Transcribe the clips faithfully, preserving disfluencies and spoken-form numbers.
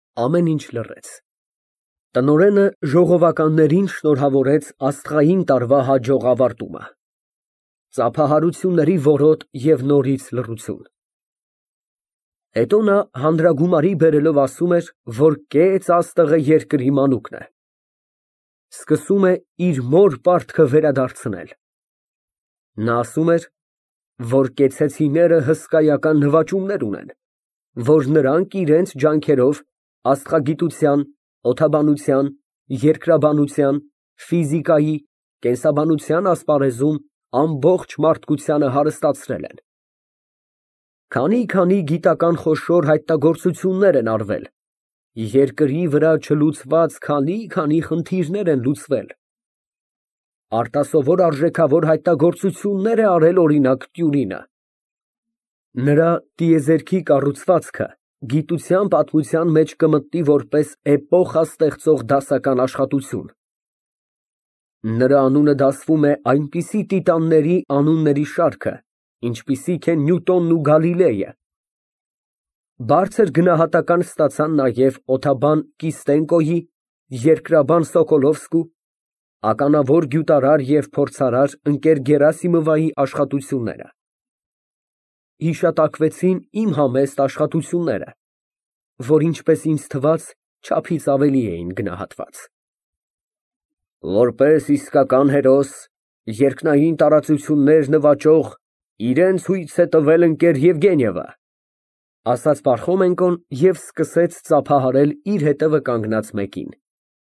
Ամեն ինչ լռեց։ Տնօրենը ժողովականներին շնորհավորեց աստղային տարվա հաջող ավարտումը։ Ծափահարությունների որոտ և նորից լռություն։ Հետո նա հանրագումարի բերելով ասում էր, որ կեց աստղը երկրի մանուկն է։ Սկսում է իր մոր պարտքը վերադարձնել։ Նա ասում էր, որ կեցեցիները հսկայական նվաճումներ ունեն, որ նրանք իրենց ջանքերով աստղագիտության, օդաբանության, երկրաբանության, ֆիզիկայի, կենսաբանության ասպարեզում ամբողջ մարդկությանը հարստացրել են։ Քանի֊քանի գիտական խոշոր հայտնագործություններ են արվել, երկրի վրա չլուծված քանի֊քանի խնդիրներ են լուծվել։ Արտասովոր արժեքավոր հայտնագործություններ է արել, օրինակ, Տյուրինը։ Նրա տիեզերքի կառուցվածքը գիտության պատմության մեջ կմտնի որպես էպոխա ստեղծող դասական աշխատություն։ Նրա անունը դասվում է այնպիսի տիտանների անունների շարքը, ինչպիսիք են Նյուտոնն ու Գալիլեյը։ Բարձր գնահատական ստացան նաև օդաբան Կիստենկոյի, երկրաբան Սոկոլովսկու, ականավոր գյուտարար և փորձարար ընկեր Գերասիմովայի աշխատությունները։ Հիշատակվեցին իմ համեստ աշխատությունները, որ ինչպես ինձ թվաց, չափից ավելի էին գնահատված։ Որպես իսկական հերոս, երկնային տարածություններ նվաճող, իրենց հույս է տվել ընկեր Եվգենիևը, ասաց Պարխոմենկոն և սկսեց ծափահարել իր հետևը կանգնած մեկին։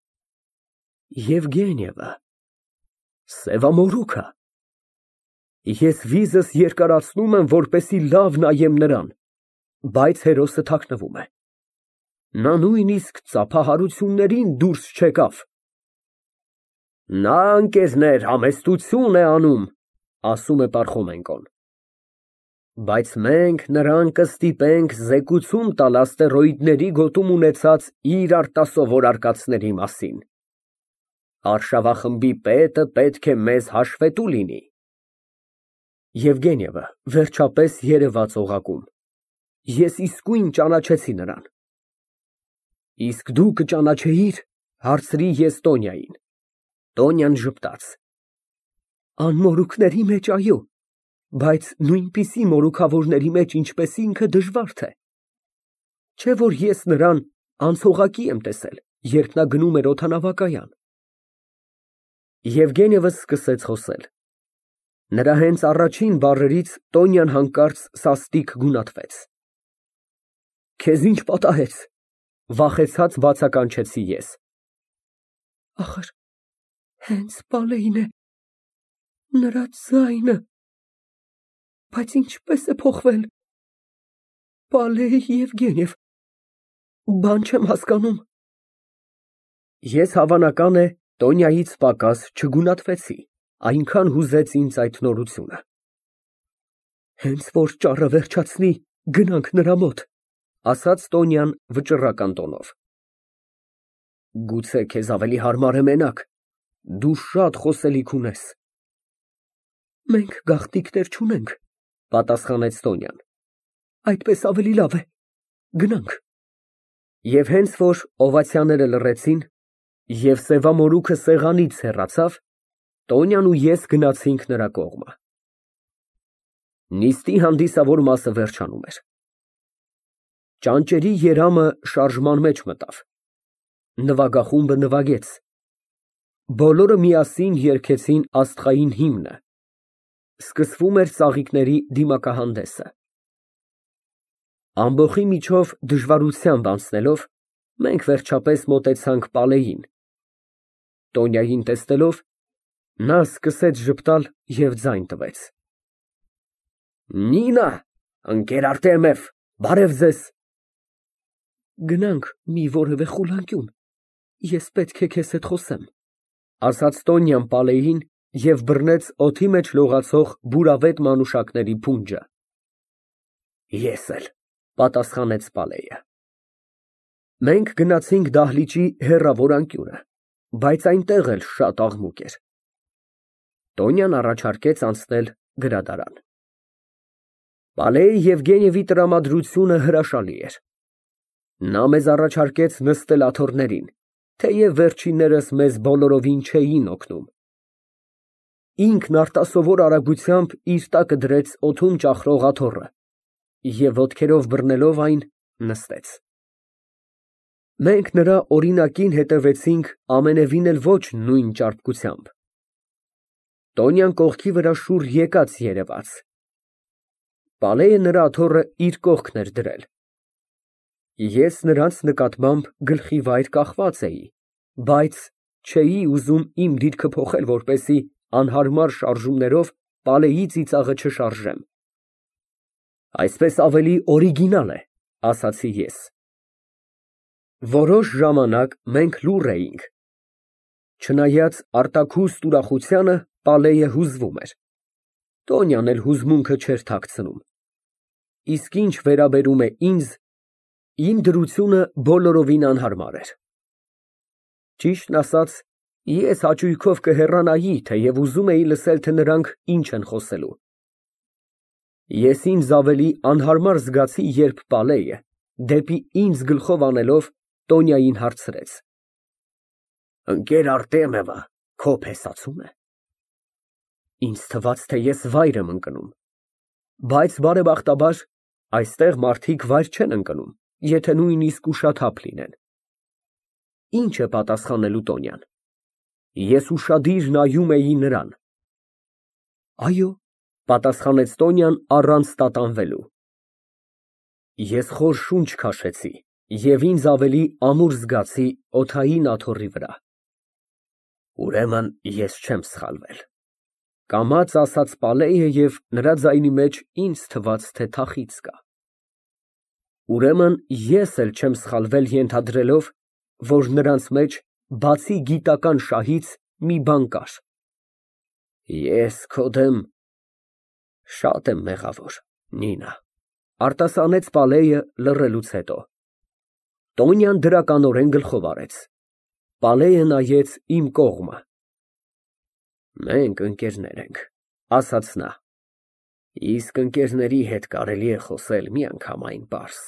Եվգենիևը, սևամորուքը։ Ես վիզս երկարացնում եմ, որպեսզի լավ նայեմ նրան, բայց հերոսը թաքնվում է։ Նա նույնիսկ ծափահարություններին դուրս չեկավ։ Նա, ընկերներ, համեստություն է անում, ասում է Պարխոմենկոն։ Բայց մենք նրան կստիպենք զեկուցում տալ աստերոիդների գոտում ունեցած իր արտասովոր արկածների մասին։ Արշավախմբի պետը պետք է մեզ հաշվետու լինի։ Եվգենիևը, վերջապես, երևաց օղակում։ Ես իսկույն ճանաչեցի նրան։ Իսկ դու կճանաչեի՞ր, հարցրի ես Տոնյային։ Տոնյան ժպտաց։ Անմորուքների մեջ, այո, բայց նույնպիսի մորուքավորների մեջ, ինչպես ինքը, դժվար թե։ Չէ՞ որ ես նրան անցողակի եմ տեսել, երբ նա գնում էր օդանավակայան։ Եվգենիևը սկսեց խոսել։ Նրա հենց առաջին բառերից Տոնյան հանկարծ սաստիկ գունատվեց։ Քեզ ի՞նչ պատահեց, վախեցած բացականչեցի ես։ Ախր, հենց Պալեին է, նրա ձայնը, բայց ինչպես է փոխվել։ Պալեյ Եվգենիև, բան չեմ հասկանում։ Ես, հավանական է, Տոնյայից պակաս չգունատվեցի, այնքան հուզեց ինձ այդ նորությունը։ Հենց որ ճառը վերջացնի, գնանք նրա մոտ, ասաց Տոնյան վճռական տոնով։ Գուցե քեզ ավելի հարմար է մենակ, դու շատ խոսելիք ունես։ Մենք գաղտնիքներ չունենք, պատասխանեց Տոնյան։ Այդպես ավելի լավ է, գնանք։ Եվ հենց որ օվացիաները լռեցին, և սևամորուքը սեղանից հեռացավ, Տոնյան ու ես գնացինք նրա կողմը։ Նիստի հանդիսավոր մասը վերջանում էր։ Ճանճերի երամը շարժման մեջ մտավ։ Նվագախումբը նվագեց։ Բոլորը միասին երգեցին աստղային հիմնը։ Սկսվում էր ծաղիկների դիմակահանդեսը։ Ամբոխի միջով դժվարությամբ անցնելով, մենք վերջապես մոտեցանք Պալեյին։ Տոնյային տեսնելով, նա սկսեց ժպտալ և ձայն տվեց։ Նինա, ընկեր Արտեմև, բարև ձեզ։ Գնանք մի որևէ խուլանկյուն, ես պետք է քեզ հետ խոսեմ, ասաց Տոնյան Պալեյին և բռնեց օդի մեջ լողացող բուրավետ մանուշակների փունջը։ Ես էլ, պատասխանեց Պալեյը։ Մենք գնացինք դահլիճի հեռավոր անկյունը, բայց այնտեղ էլ շատ աղմուկ էր։ Տոնյան առաջարկեց անցնել գրադարան։ Պալեյ Եվգենիևի տրամադրությունը հրաշալի էր։ Նա մեզ առաջարկեց նստել աթոռներին, թեև վերջիններս մեզ բոլորովին չէին օգնում։ Ինքն արտասովոր արագությամբ իր տակը դրեց օդում ճախրող աթոռը և ոտքերով բռնելով այն, նստեց։ Մենք նրա օրինակին հետևեցինք ամենևին էլ ոչ նույն ճարպկությամբ։ Տոնյան կողքի վրա շուռ եկած երևաց։ Պալեյը նրա աթոռը իր կողքն էր դրել։ Ես նրանց նկատմամբ գլխի վայր կախված էի, բայց չէի ուզում իմ դիրքը փոխել, որպեսզի անհարմար շարժումներով Պալեյի ծիծաղը չշարժեմ։ Այսպես ավելի օրիգինալ է, ասացի ես։ Որոշ ժամանակ մենք լուռ էինք։ Չնայած արտաքուստ ուրախությանը, Պալեյը հուզվում էր։ Տոնյան էլ հուզմունքը չէր թաքցնում։ Իսկ ինչ վերաբերում է ինձ, իմ դրությունը բոլորովին անհարմար էր։ Ճիշտն ասած, ես հաճույքով կհեռանայի, թեև ուզում էի լսել, թե նրանք ինչ են խոսելու։ Ես ինձ ավելի անհարմար զգացի, երբ Պալեյը, դեպի ինձ գլխով անելով, Տոնյային հարցրեց. Ընկեր Արտեմևը քո փեսացու՞մ է։ Ինձ թվաց, թե ես վայր եմ ընկնում, բայց բարեբախտաբար այստեղ մարդիկ վայր չեն ընկնում, եթե նույնիսկ ուշաթափ լինեն։ Ինչ է պատասխանելու Տոնյան։ Ես ուշադիր նայում էի նրան։ Այո, պատասխանեց Տոնյան առանց տատանվելու։ Ես խոր շունչ քաշեցի և ինձ ավելի ամուր զգացի օդային աթոռի վրա։ Ուրեմն ես չեմ սխալվել, կամաց ասաց Պալեյը և նրա ձայնի մեջ ինձ թվաց, թե թախիծ կա։ Ուրեմն ես էլ չեմ սխալվել ենթադրելով, որ նրանց մեջ բացի գիտական շահից մի բան կար։ Ես քո դեմ շատ եմ մեղավոր, Նինա, արտասանեց Պալեյը լռելուց հետո։ Տոնյան դրականորեն գլխով արեց։ Պալեյը նայեց իմ կողմը։ Մենք ընկերներ ենք, ասաց նա։ Իսկ ընկերների հետ կարելի է խոսել միանգամայն պարզ։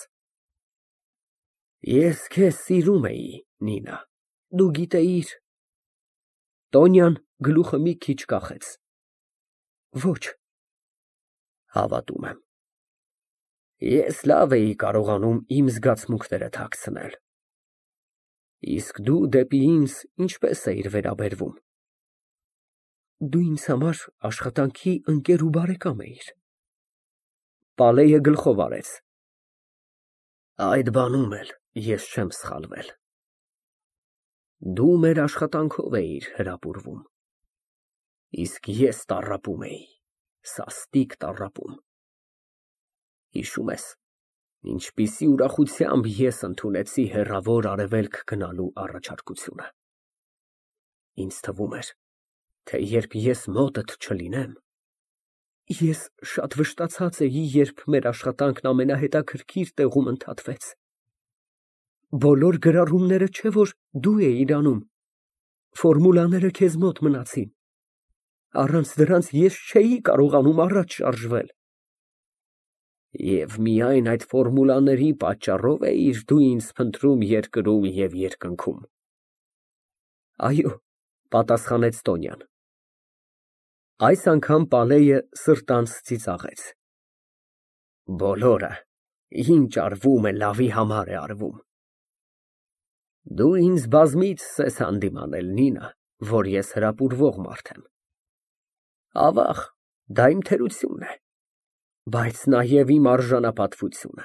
Ես քեզ սիրում էի, Նինա, դու գիտեիր։ Տոնյան գլուխը մի քիչ կախեց։ Ոչ։ Հավատում եմ։ Ես լավ էի կարողանում իմ զգացմունքները թաքցնել։ Իսկ դու դեպի ինձ ինչպես էիր վերաբերվում։ Դու ինձ համար աշխատանքի ընկեր ու բարեկամ էիր։ Պալեյը գլխով արեց։ Այդ բանում էլ ես չեմ սխալվել։ Դու մեր աշխատանքով էիր հրապուրվում, իսկ ես տառապում էի, սաստիկ տառապում։ Հիշում ես, ինչպիսի ուրախությամբ ես ընդունեցի հեռավոր Արևելք գնալու առաջարկությունը։ Ինձ թվում էր, թե երբ ես մոտդ չլինեմ, ես շատ վշտացած էի, երբ մեր աշխատանքն ամենահետաքրքիր տեղում ընդհատվեց։ Բոլոր գրառումները չէ, որ դու էիր անում, ֆորմուլաները քեզ մոտ մնացին։ Առանց դրանց ես չէի կարողանում առաջ շարժվել։ Եվ միայն այդ ֆորմուլաների պատճառով էիր դու ինձ փնտրում երկրում և երկնքում։ Այո, պատասխանեց Տոնյան։ Այս անգամ Պալեյը սրտանց ծիծաղեց։ Բոլորը, ինչ արվում է, լավի համար է արվում։ Դու ինձ բազմիցս ես հանդիմանել, Նինա, որ ես հրապուրվող մարդ եմ։ Ավաղ, դա իմ թերությունն է, բայց նաև իմ արժանապատվությունը։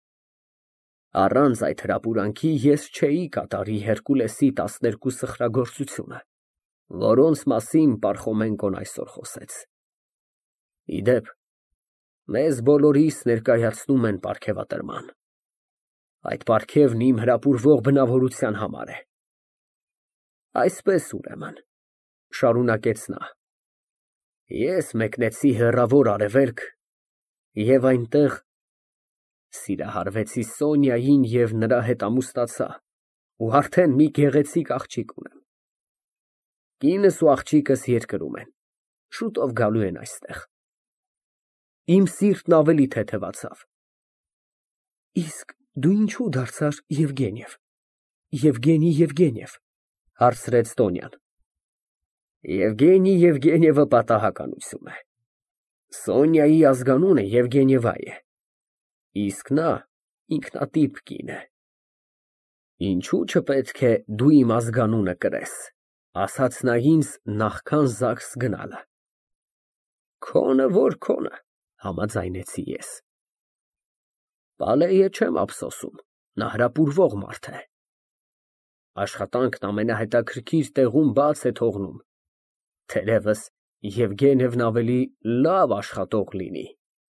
Առանց այդ հրապուրանքի ես չէի կատարի Հերկուլեսի տասներկու սխրագործությունը, որոնց մասին Պարխոմենկոն այսօր խոսեց։ Ի դեպ, մեզ բոլորիս ներկայացնում են պարգևատրման։ Այդ պարգևն իմ հրապուրվող բնավորության համար է։ Այսպես ուրեմն, շարունակեց նա, ես մեկնեցի հեռավոր Արևելք և այնտեղ սիրահարվեցի Սոնյային և նրա հետ ամուսնացա ու արդեն մի գեղեցիկ աղջիկ ունեմ։ Կինս ու աղջիկս երկրում են, շուտով գալու են այստեղ։ Իմ սիրտն ավելի թեթևացավ։ Իսկ Դու ինչու դարձար Եվգենիև։ Եվգենի Եվգենիև, հարցրեց Տոնյան։ Եվգենի Եվգենիևը պատահականություն է։ Սոնյայի ազգանունը Եվգենիևա է, իսկ նա ինքնատիպ կին է։ Ինչու չպետք է դու իմ ազգանունը կրես, ասաց նա ինձ նախքան ԶԱԳՍ գնալը։ Քոնը որ քոնը, համաձայնեցի ես։ Պալեյը չեմ ափսոսում, նա հրապուրվող մարդ է։ Աշխատանքն ամենահետաքրքիր տեղում բաց է թողնում, թերևս Եվգենիևն ավելի լավ աշխատող լինի։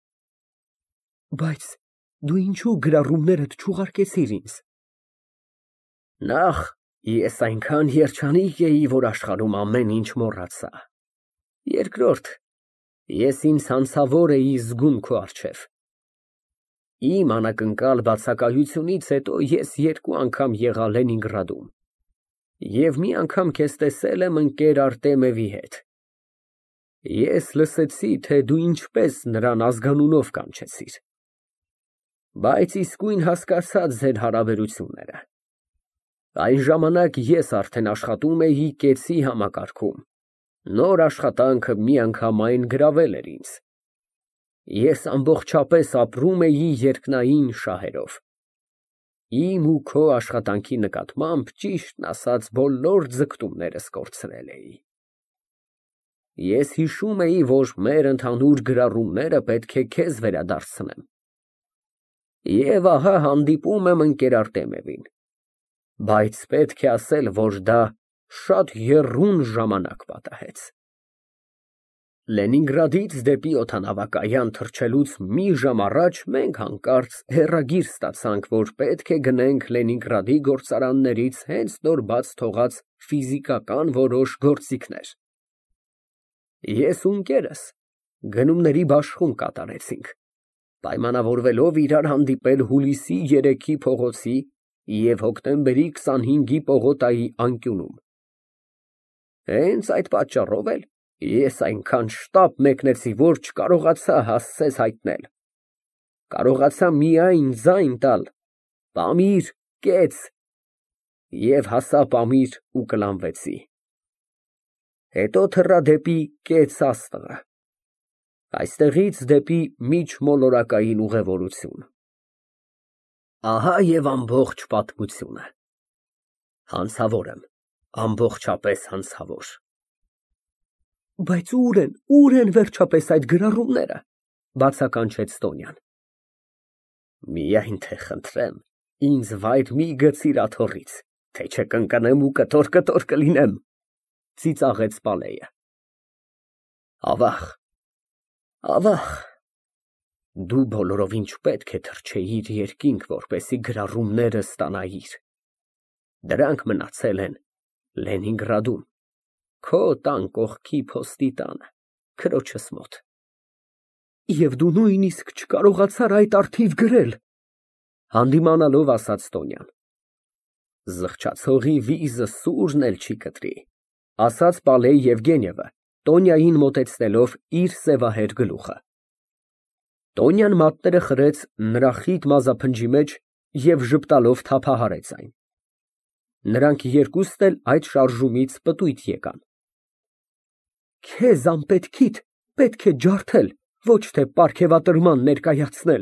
Բայց դու ինչու գրառումներդ չուղարկեցիր ինձ։ Նախ, ես այնքան երջանիկ էի, որ աշխարհում ամեն ինչ մոռացա։ Երկրորդ, ես ինձ հանցավոր էի զգում քո առջև։ Իմ անակնկալ բացակայությունից հետո ես երկու անգամ եղա Լենինգրադում և մի անգամ քեզ տեսել եմ ընկեր Արտեմևի հետ։ Ես լսեցի, թե դու ինչպես նրան ազգանունով կանչեցիր, բայց իսկույն հասկացա ձեր հարաբերությունները։ Այն ժամանակ ես արդեն աշխատում էի կեցի համակարգում, նոր աշխատանքը միանգամայն գրավել էր ինձ։ Ես ամբողջապես ապրում էի երկնային շահերով։ Իմ ու քո աշխատանքի նկատմամբ ճիշտն ասած բոլոր ձգտումներս կորցրել էի։ Ես հիշում էի, որ մեր ընդհանուր գրառումները պետք է քեզ վերադարձնեմ։ Եվ ահա հանդիպում եմ ընկեր Արտեմևին, բայց պետք է ասել, որ դա շատ եռուն ժամանակ պատահեց։ Լենինգրադից դեպի օդանավակայան թռչելուց մի ժամ առաջ մենք հանկարծ հեռագիր ստացանք, որ պետք է գնենք Լենինգրադի գործարաններից հենց նոր բաց թողած ֆիզիկական որոշ գործիքներ։ Ես ու ընկերս գնումների բաշխում կատարեցինք, պայմանավորվելով իրար հանդիպել հուլիսի երեքի փողոցի և հոկտեմբերի քսանհինգի պողոտայի անկյունում։ Հենց այդ պատճառով էլ ես այնքան շտապ մեկնեցի, որ չկարողացա հասցես հայտնել։ Կարողացա միայն ձայն տալ «Պամիր, կեց» և հասա Պամիր ու կլանվեցի։ Հետո թռա դեպի Կեց աստղը, այստեղից դեպի Միջմոլորակային ուղևորություն։ Ահա և ամբողջ պատմությունը։ Հանցավոր եմ, ամբողջապես հանցավոր։ Բայց ո՞ւր են, ո՞ւր են վերջապես այդ գրառումները, բացականչեց Տոնյան։ Միայն թե խնդրեմ, ինձ վայր մի գցիր աթոռից, թե չէ կընկնեմ ու կտոր֊կտոր կլինեմ, ծիծաղեց Պալեյը։ Ավաղ, ավաղ, դու բոլորովին չպետք է թռչեիր երկինք, որպեսզի գրառումները ստանայիր։ Դրանք մնացել են Լենինգրադում, քո տան կողքի փոստի տանը, քրոջս մոտ։ Եվ դու նույնիսկ չկարողացար այդ առթիվ գրել, հանդիմանալով ասաց Տոնյան։ Զղջացողի վիզը սուրն էլ չի կտրի, ասաց Պալեյ Եվգենիևը, Տոնյային մոտեցնելով իր սևահեր գլուխը։ Տոնյան մատները խրեց նրա խիտ մազափնջի մեջ և ժպտալով թափահարեց այն։ Նրանք երկուստ էլ այդ շարժումից պտույտ եկան։ Քեզ անպետքիդ պետք է ջարդել, ոչ թե պարգևատրման ներկայացնել։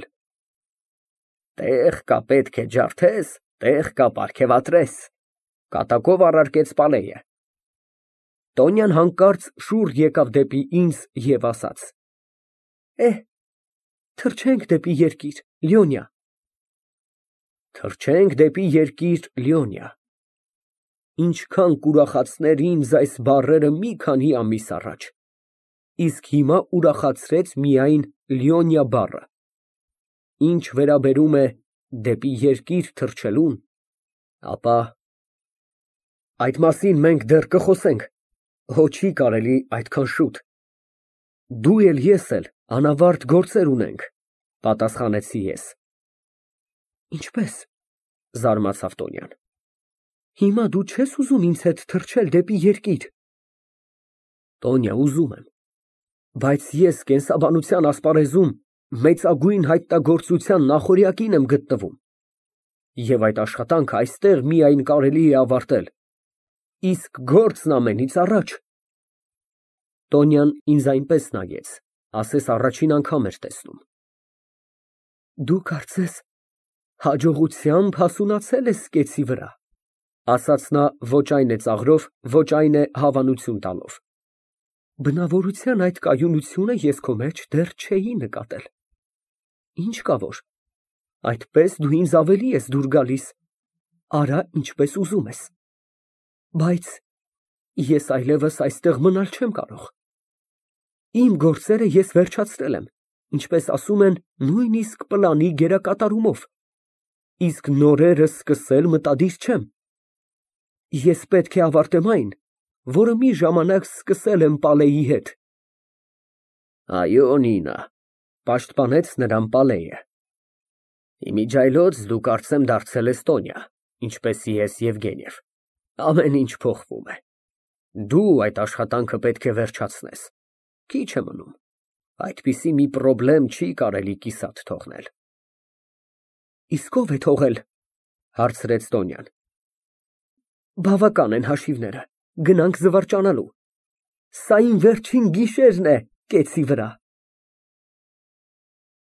Տեղ կա պետք է ջարդես, տեղ կա պարգևատրես, կատակով առարկեց Պալեյը։ Տոնյան հանկարծ շուռ եկավ դեպի ինձ և ասաց. Էհ, թռչենք դեպի երկիր, Լիոնիա։ Թռչենք դեպի երկիր, Լիոնիա։ Ինչքան կուրախացներ ինձ այս բառերը մի քանի ամիս առաջ, իսկ հիմա ուրախացրեց միայն Լիոնիա բառը։ Ինչ վերաբերում է դեպի երկիր թռչելուն, ապա այդ մասին մենք դեռ կխոսենք, հո չի կարելի այդքան շուտ։ Դու էլ ես էլ անավարտ գործեր ունենք, պատասխանեցի ես։ Ինչպե՞ս, զարմացավ Տոնյան։ Հիմա դու չես ուզում ինձ հետ թռչել դեպի երկիր։ Տոնյա, ուզում եմ, բայց ես կենսաբանության ասպարեզում մեծագույն հայտնագործության նախօրյակին եմ գտնվում։ Եվ այդ աշխատանքը այստեղ միայն կարելի է ավարտել, իսկ գործն ամենից առաջ։ Տոնյան ինձ այնպես նայեց, ասես առաջին անգամ էր տեսնում։ Դու կարծես հաջողությամբ հասունացել ես կեցի վրա, ասաց նա ոչ այն է ծաղրով, ոչ այն է հավանություն տալով։ Բնավորության այդ կայունությունը ես քո մեջ դեռ չէի նկատել։ Ինչ կա որ, այդպես դու ինձ ավելի ես դուր գալիս, արա ինչպես ուզում ես, բայց ես այլևս այստեղ մնալ չեմ կարող։ Իմ գործերը ես վերջացրել եմ, ինչպես ասում են, նույնիսկ պլանի գերակատարումով, իսկ նորերը սկսել մտադիր չեմ։ Ես պետք է ավարտեմ այն, որը մի ժամանակ սկսել եմ Պալեի հետ։ Այո, Նինա, պաշտպանեց նրան Պալեյը։ Իմիջիայլոց դու կարծեմ դարձել ես Տոնյա, ինչպես ես Եվգենիև։ Ամեն ինչ փոխվում է։ Դու այդ աշխատանքը պետք է վերջացնես։ Քիչ է մնում։ Այդպիսի մի պրոբլեմ չի կարելի կիսատ թողնել։ Իսկ ով է թողել, հարցրեց Տոնյան։ Բավական են հաշիվները, գնանք զվարճանալու։ Սա իմ վերջին գիշերն է կեցի վրա։